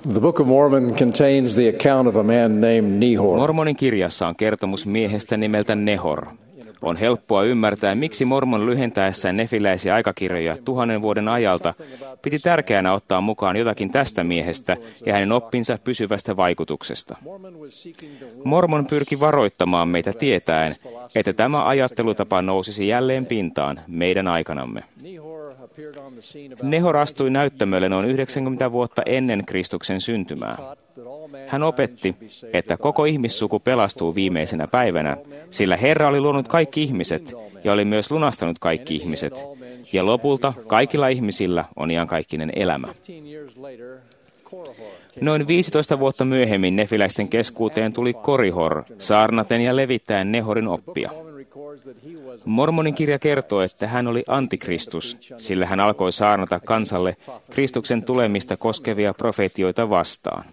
The Book of Mormon contains the account of a man named Nehor. Mormonin kirjassa on kertomus miehestä nimeltä Nehor. On helppoa ymmärtää, miksi Mormon lyhentäessään nefiläisiä aikakirjoja 1000 vuoden ajalta piti tärkeänä ottaa mukaan jotakin tästä miehestä ja hänen oppinsa pysyvästä vaikutuksesta. Mormon pyrki varoittamaan meitä tietäen, että tämä ajattelutapa nousisi jälleen pintaan meidän aikanamme. Nehor astui näyttämölle noin 90 vuotta ennen Kristuksen syntymää. Hän opetti, että koko ihmissuku pelastuu viimeisenä päivänä, sillä Herra oli luonut kaikki ihmiset ja oli myös lunastanut kaikki ihmiset, ja lopulta kaikilla ihmisillä on iankaikkinen elämä. Noin 15 vuotta myöhemmin nefiläisten keskuuteen tuli Korihor, saarnaten ja levittäen Nehorin oppia. Mormonin kirja kertoo, että hän oli antikristus, sillä hän alkoi saarnata kansalle Kristuksen tulemista koskevia profeetioita vastaan.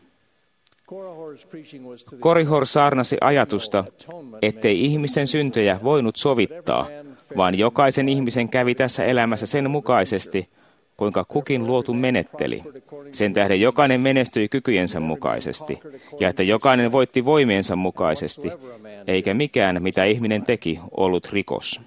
Korihor saarnasi ajatusta, ettei ihmisten syntejä voinut sovittaa, vaan jokaisen ihmisen kävi tässä elämässä sen mukaisesti, kuinka kukin luotu menetteli. Sen tähden jokainen menestyi kykyjensä mukaisesti, ja että jokainen voitti voimiensa mukaisesti, eikä mikään, mitä ihminen teki, ollut rikos.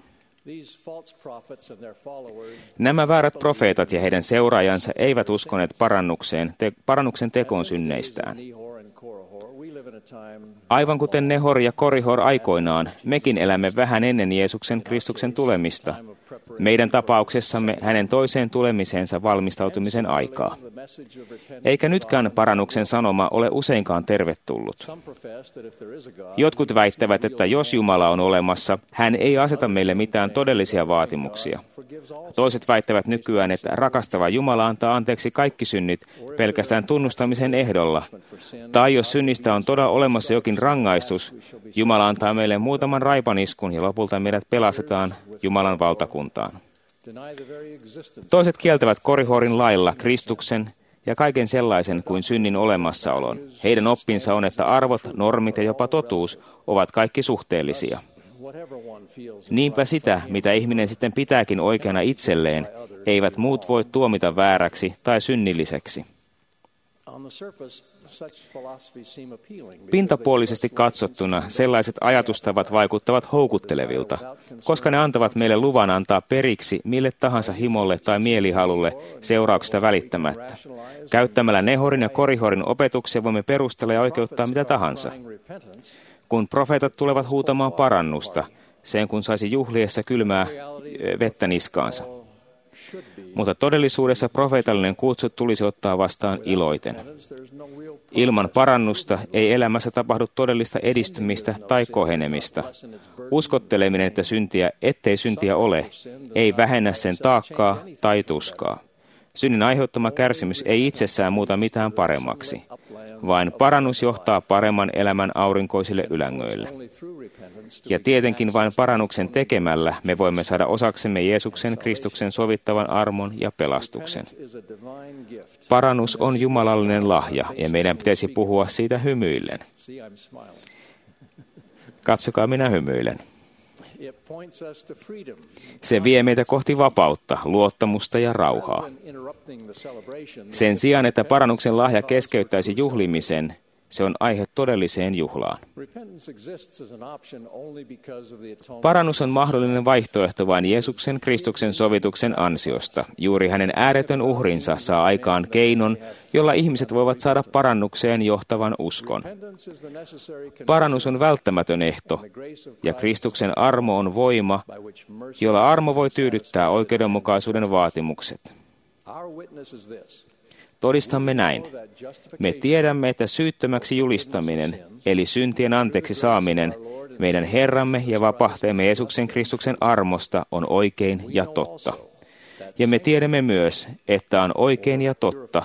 Nämä väärät profeetat ja heidän seuraajansa eivät uskoneet parannuksen tekoon synneistään. Aivan kuten Nehor ja Korihor aikoinaan, mekin elämme vähän ennen Jeesuksen Kristuksen tulemista. Meidän tapauksessamme hänen toiseen tulemiseensa valmistautumisen aikaa. Eikä nytkään parannuksen sanoma ole useinkaan tervetullut. Jotkut väittävät, että jos Jumala on olemassa, hän ei aseta meille mitään todellisia vaatimuksia. Toiset väittävät nykyään, että rakastava Jumala antaa anteeksi kaikki synnit pelkästään tunnustamisen ehdolla. Tai jos synnistä on todella olemassa jokin rangaistus, Jumala antaa meille muutaman raipaniskun ja lopulta meidät pelastetaan Jumalan valtakuntaan. Toiset kieltävät Korihorin lailla Kristuksen ja kaiken sellaisen kuin synnin olemassaolon. Heidän oppinsa on, että arvot, normit ja jopa totuus ovat kaikki suhteellisia. Niinpä sitä, mitä ihminen sitten pitääkin oikeana itselleen, eivät muut voi tuomita vääräksi tai synnilliseksi. Pintapuolisesti katsottuna sellaiset ajatustavat vaikuttavat houkuttelevilta, koska ne antavat meille luvan antaa periksi mille tahansa himolle tai mielihalulle seurauksista välittämättä. Käyttämällä Nehorin ja Korihorin opetuksia voimme perustella ja oikeuttaa mitä tahansa. Kun profeetat tulevat huutamaan parannusta, sen kun saisi juhliessa kylmää vettä niskaansa. Mutta todellisuudessa profeetallinen kutsu tulisi ottaa vastaan iloiten. Ilman parannusta ei elämässä tapahdu todellista edistymistä tai kohenemista. Uskotteleminen, ettei syntiä ole, ei vähennä sen taakkaa tai tuskaa. Synnin aiheuttama kärsimys ei itsessään muuta mitään paremmaksi, vaan parannus johtaa paremman elämän aurinkoisille ylängöille. Ja tietenkin vain parannuksen tekemällä me voimme saada osaksemme Jeesuksen Kristuksen sovittavan armon ja pelastuksen. Parannus on jumalallinen lahja ja meidän pitäisi puhua siitä hymyillen. Katsokaa, minä hymyilen. Se vie meitä kohti vapautta, luottamusta ja rauhaa. Sen sijaan, että parannuksen lahja keskeyttäisi juhlimisen, se on aihe todelliseen juhlaan. Parannus on mahdollinen vaihtoehto vain Jeesuksen Kristuksen sovituksen ansiosta. Juuri hänen ääretön uhrinsa saa aikaan keinon, jolla ihmiset voivat saada parannukseen johtavan uskon. Parannus on välttämätön ehto, ja Kristuksen armo on voima, jolla armo voi tyydyttää oikeudenmukaisuuden vaatimukset. Todistamme näin. Me tiedämme, että syyttömäksi julistaminen, eli syntien anteeksi saaminen, meidän Herramme ja vapahtajamme Jeesuksen Kristuksen armosta on oikein ja totta. Ja me tiedämme myös, että on oikein ja totta,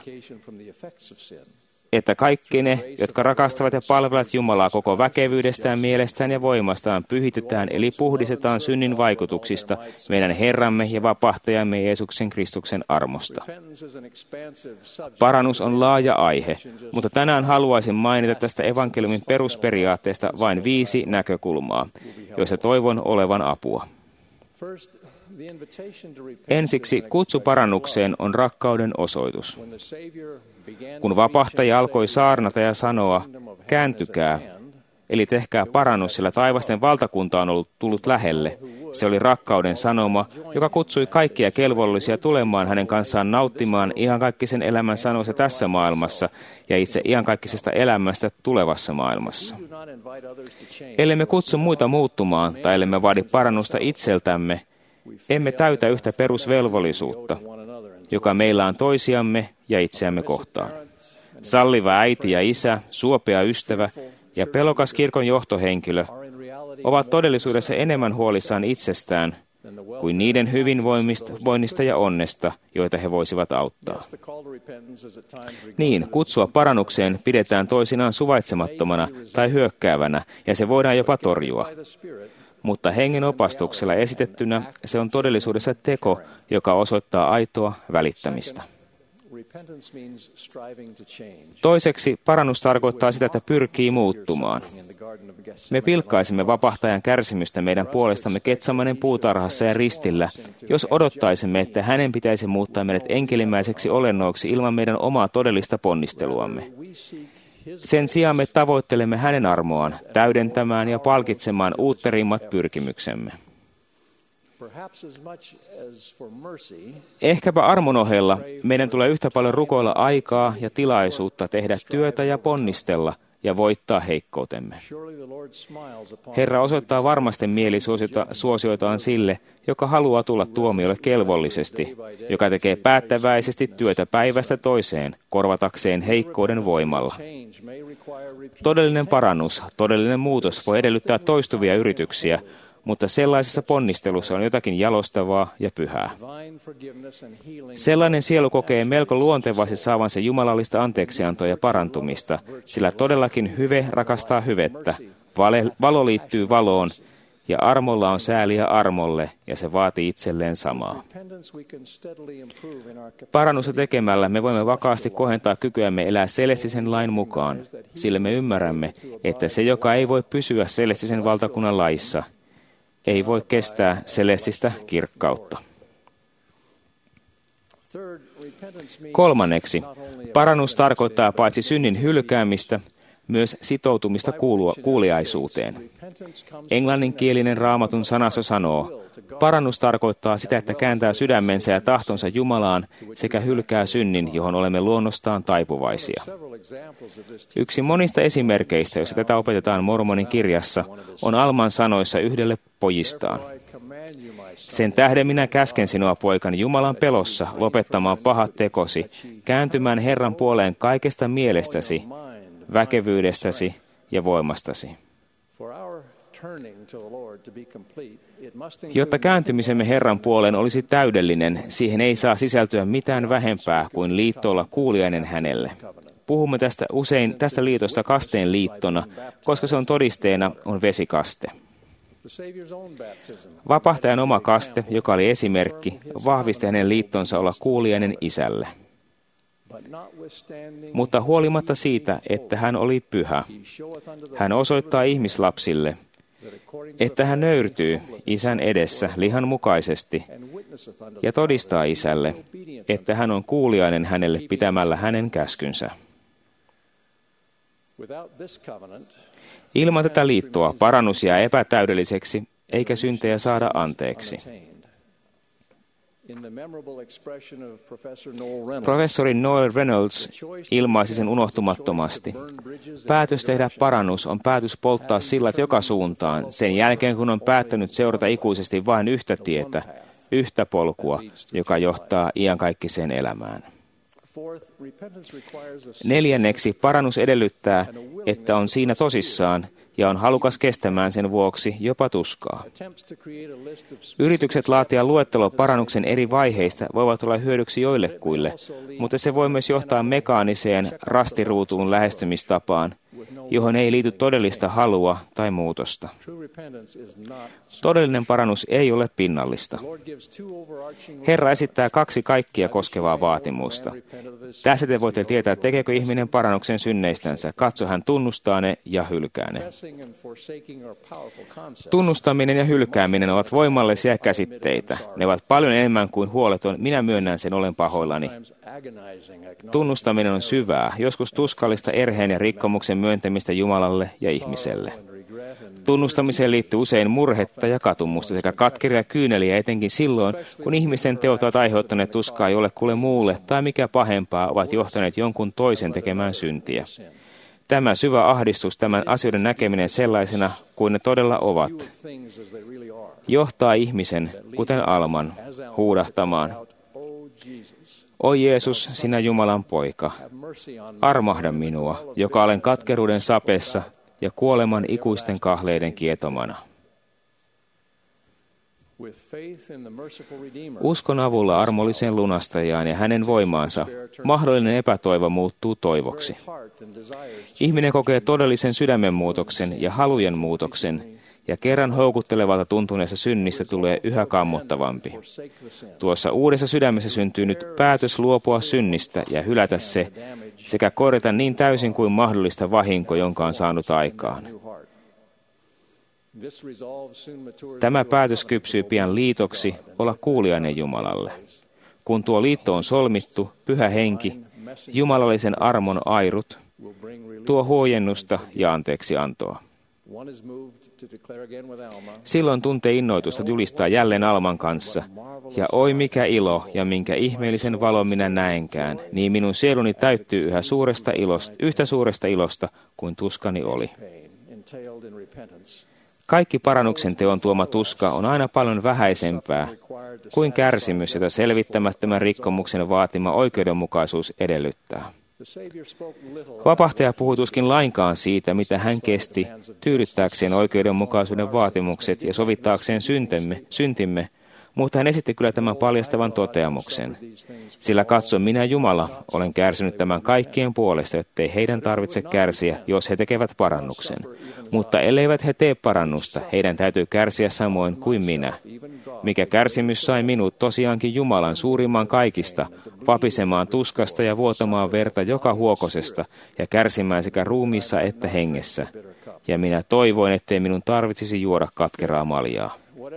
että kaikki ne, jotka rakastavat ja palvelevat Jumalaa koko väkevyydestään, mielestään ja voimastaan, pyhitetään eli puhdistetaan synnin vaikutuksista meidän Herramme ja vapahtajamme Jeesuksen Kristuksen armosta. Parannus on laaja aihe, mutta tänään haluaisin mainita tästä evankeliumin perusperiaatteesta vain 5 näkökulmaa, joissa toivon olevan apua. Ensiksi kutsu parannukseen on rakkauden osoitus. Kun vapahtaja alkoi saarnata ja sanoa, kääntykää, eli tehkää parannus, sillä taivasten valtakunta on tullut lähelle. Se oli rakkauden sanoma, joka kutsui kaikkia kelvollisia tulemaan hänen kanssaan nauttimaan iankaikkisen elämän sanoista tässä maailmassa ja itse iankaikkisesta elämästä tulevassa maailmassa. Ellemme kutsu muita muuttumaan tai ellemme vaadi parannusta itseltämme, emme täytä yhtä perusvelvollisuutta, joka meillä on toisiamme ja itseämme kohtaan. Salliva äiti ja isä, suopea ystävä ja pelokas kirkon johtohenkilö ovat todellisuudessa enemmän huolissaan itsestään kuin niiden hyvinvoinnista ja onnesta, joita he voisivat auttaa. Niin, kutsua parannukseen pidetään toisinaan suvaitsemattomana tai hyökkäävänä, ja se voidaan jopa torjua. Mutta hengen opastuksella esitettynä se on todellisuudessa teko, joka osoittaa aitoa välittämistä. Toiseksi parannus tarkoittaa sitä, että pyrkii muuttumaan. Me pilkkaisimme vapahtajan kärsimystä meidän puolestamme Getsemanen puutarhassa ja ristillä, jos odottaisimme, että hänen pitäisi muuttaa meidät enkelimäiseksi olennoiksi ilman meidän omaa todellista ponnisteluamme. Sen sijaan me tavoittelemme hänen armoaan, täydentämään ja palkitsemaan uutterimmat pyrkimyksemme. Ehkäpä armon ohella meidän tulee yhtä paljon rukoilla aikaa ja tilaisuutta tehdä työtä ja ponnistella ja voittaa heikkoutemme. Herra osoittaa varmasti mielisuosioitaan sille, joka haluaa tulla tuomiolle kelvollisesti, joka tekee päättäväisesti työtä päivästä toiseen, korvatakseen heikkouden voimalla. Todellinen parannus, todellinen muutos voi edellyttää toistuvia yrityksiä, mutta sellaisessa ponnistelussa on jotakin jalostavaa ja pyhää. Sellainen sielu kokee melko luontevasti saavansa jumalallista anteeksiantoa ja parantumista, sillä todellakin hyve rakastaa hyvettä, valo liittyy valoon, ja armolla on sääliä armolle, ja se vaatii itselleen samaa. Parannusta tekemällä me voimme vakaasti kohentaa kykyämme elää selestisen lain mukaan, sillä me ymmärrämme, että se, joka ei voi pysyä selestisen valtakunnan laissa, ei voi kestää selestistä kirkkautta. Kolmanneksi, parannus tarkoittaa paitsi synnin hylkäämistä, myös sitoutumista kuuliaisuuteen. Englanninkielinen Raamatun sanasto sanoo, parannus tarkoittaa sitä, että kääntää sydämensä ja tahtonsa Jumalaan sekä hylkää synnin, johon olemme luonnostaan taipuvaisia. Yksi monista esimerkkeistä, joissa tätä opetetaan Mormonin kirjassa, on Alman sanoissa yhdelle pojistaan. Sen tähden minä käsken sinua, poikani, Jumalan pelossa lopettamaan pahat tekosi, kääntymään Herran puoleen kaikesta mielestäsi, väkevyydestäsi ja voimastasi. Jotta kääntymisemme Herran puoleen olisi täydellinen, siihen ei saa sisältyä mitään vähempää kuin liittoilla kuuliainen hänelle. Puhumme tästä liitosta kasteen liittona, koska se on todisteena on vesikaste. Vapahtajan oma kaste, joka oli esimerkki, vahvisti hänen liittonsa olla kuuliainen isälle. Mutta huolimatta siitä, että hän oli pyhä, hän osoittaa ihmislapsille, että hän nöyrtyy isän edessä lihan mukaisesti ja todistaa isälle, että hän on kuuliainen hänelle pitämällä hänen käskynsä. Ilman tätä liittoa parannus jää epätäydelliseksi, eikä syntejä saada anteeksi. Professori Noel Reynolds ilmaisi sen unohtumattomasti. Päätös tehdä parannus on päätös polttaa sillat joka suuntaan, sen jälkeen kun on päättänyt seurata ikuisesti vain yhtä tietä, yhtä polkua, joka johtaa iankaikkiseen elämään. Neljänneksi parannus edellyttää, että on siinä tosissaan ja on halukas kestämään sen vuoksi jopa tuskaa. Yritykset laatia luettelo parannuksen eri vaiheista voivat olla hyödyksi joillekuille, mutta se voi myös johtaa mekaaniseen rastiruutuun lähestymistapaan, johon ei liity todellista halua tai muutosta. Todellinen parannus ei ole pinnallista. Herra esittää 2 kaikkia koskevaa vaatimusta. Tässä te voitte tietää, tekeekö ihminen parannuksen synneistänsä. Katso, hän tunnustaa ne ja hylkää ne. Tunnustaminen ja hylkääminen ovat voimallisia käsitteitä. Ne ovat paljon enemmän kuin huoleton, minä myönnän sen, olen pahoillani. Tunnustaminen on syvää, joskus tuskallista erheen ja rikkomuksen myöntämistä Jumalalle ja ihmiselle. Tunnustamiseen liittyy usein murhetta ja katumusta sekä katkeria kyyneliä etenkin silloin, kun ihmisten teot ovat aiheuttaneet tuskaa jollekulle muulle tai mikä pahempaa ovat johtaneet jonkun toisen tekemään syntiä. Tämä syvä ahdistus, tämän asioiden näkeminen sellaisena kuin ne todella ovat, johtaa ihmisen, kuten Alman, huudahtamaan: "Oi Jeesus, sinä Jumalan poika, armahda minua, joka olen katkeruuden sapessa ja kuoleman ikuisten kahleiden kietomana." Uskon avulla armolliseen lunastajaan ja hänen voimaansa mahdollinen epätoivo muuttuu toivoksi. Ihminen kokee todellisen sydämen muutoksen ja halujen muutoksen, ja kerran houkuttelevalta tuntuneessa synnistä tulee yhä kammottavampi. Tuossa uudessa sydämessä syntyy nyt päätös luopua synnistä ja hylätä se, sekä korjata niin täysin kuin mahdollista vahinko, jonka on saanut aikaan. Tämä päätös kypsyy pian liitoksi olla kuuliainen Jumalalle. Kun tuo liitto on solmittu, Pyhä Henki, jumalallisen armon airut, tuo huojennusta ja anteeksiantoa. Silloin tuntee innoitusta julistaa jälleen Alman kanssa, ja oi mikä ilo ja minkä ihmeellisen valon minä näenkään, niin minun sieluni täyttyy yhtä suuresta ilosta kuin tuskani oli. Kaikki parannuksen teon tuoma tuska on aina paljon vähäisempää kuin kärsimys, jota selvittämättömän rikkomuksen vaatima oikeudenmukaisuus edellyttää. Vapahtaja puhui tuskin lainkaan siitä, mitä hän kesti tyydyttääkseen oikeudenmukaisuuden vaatimukset ja sovittaakseen syntimme, mutta hän esitti kyllä tämän paljastavan toteamuksen. Sillä katso, minä Jumala olen kärsinyt tämän kaikkien puolesta, ettei heidän tarvitse kärsiä, jos he tekevät parannuksen. Mutta elleivät he tee parannusta, heidän täytyy kärsiä samoin kuin minä. Mikä kärsimys sai minut tosiaankin Jumalan suurimman kaikista, vapisemaan tuskasta ja vuotamaan verta joka huokosesta ja kärsimään sekä ruumiissa että hengessä. Ja minä toivoin, ettei minun tarvitsisi juoda katkeraa maljaa.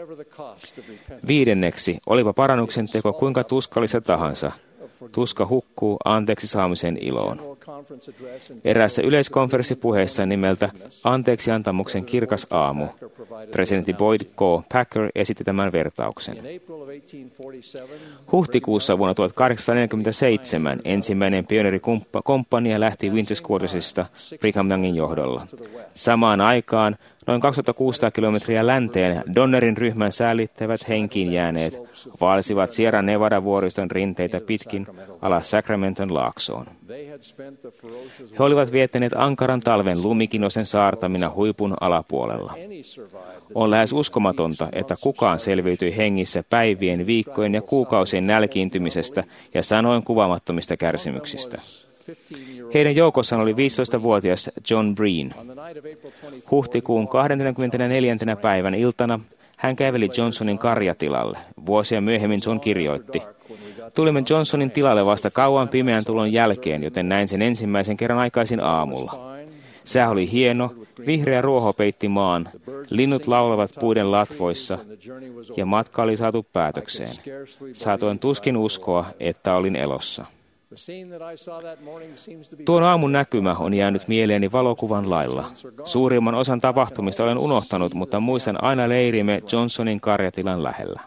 5. Olipa parannuksen teko kuinka tuskallista tahansa. Tuska hukkuu anteeksi saamisen iloon. Eräässä yleiskonferenssipuheessa nimeltä Anteeksiantamuksen kirkas aamu presidentti Boyd K. Packer esitti tämän vertauksen. Huhtikuussa vuonna 1847 ensimmäinen pioneerikomppania lähti Winters Quartersista Brigham Youngin johdolla. Samaan aikaan noin 2600 kilometriä länteen Donnerin ryhmän säällittävät henkiin jääneet vaelsivat Sierra Nevada-vuoriston rinteitä pitkin alas Sacramenton laaksoon. He olivat viettäneet ankaran talven lumikinosen saartamina huipun alapuolella. On lähes uskomatonta, että kukaan selviytyi hengissä päivien, viikkojen ja kuukausien nälkiintymisestä ja sanoin kuvaamattomista kärsimyksistä. Heidän joukossaan oli 15-vuotias John Breen. Huhtikuun 24. päivän iltana hän käveli Johnsonin karjatilalle. Vuosia myöhemmin John kirjoitti: "Tulimme Johnsonin tilalle vasta kauan pimeän tulon jälkeen, joten näin sen ensimmäisen kerran aikaisin aamulla. Sää oli hieno, vihreä ruoho peitti maan, linnut laulavat puiden latvoissa ja matka oli saatu päätökseen. Saatoin tuskin uskoa, että olin elossa. Tuon aamun näkymä on jäänyt mieleeni valokuvan lailla. Suurimman osan tapahtumista olen unohtanut, mutta muistan aina leirimme Johnsonin karjatilan lähellä."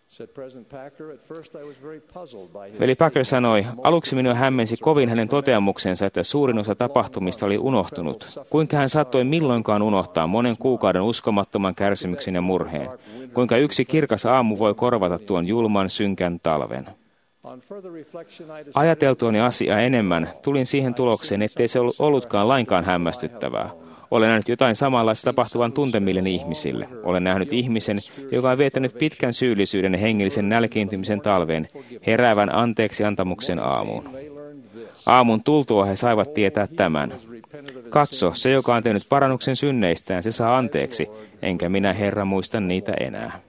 Veli Packer sanoi, aluksi minua hämmensi kovin hänen toteamuksensa, että suurin osa tapahtumista oli unohtunut. Kuinka hän saattoi milloinkaan unohtaa monen kuukauden uskomattoman kärsimyksen ja murheen. Kuinka yksi kirkas aamu voi korvata tuon julman, synkän talven. Ajateltuani asiaa enemmän, tulin siihen tulokseen, ettei se ollutkaan lainkaan hämmästyttävää. Olen nähnyt jotain samanlaista tapahtuvan tuntemilleni ihmisille. Olen nähnyt ihmisen, joka on viettänyt pitkän syyllisyyden ja hengellisen nälkiintymisen talveen, heräävän anteeksiantamuksen aamuun. Aamun tultua he saivat tietää tämän. Katso, se joka on tehnyt parannuksen synneistään, se saa anteeksi, enkä minä, Herra, muista niitä enää.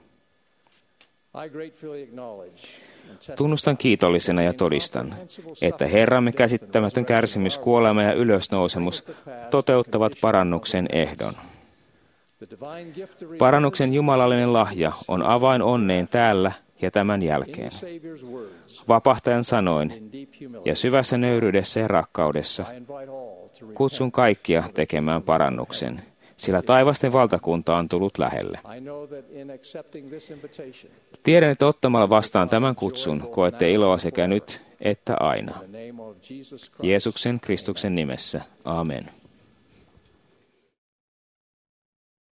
Tunnustan kiitollisena ja todistan, että Herramme käsittämätön kärsimys, kuolema ja ylösnousemus toteuttavat parannuksen ehdon. Parannuksen jumalallinen lahja on avain onneen täällä ja tämän jälkeen. Vapahtajan sanoin ja syvässä nöyryydessä ja rakkaudessa kutsun kaikkia tekemään parannuksen, sillä taivasten valtakunta on tullut lähelle. Tiedän, että ottamalla vastaan tämän kutsun koette iloa sekä nyt että aina. Jeesuksen Kristuksen nimessä. Amen.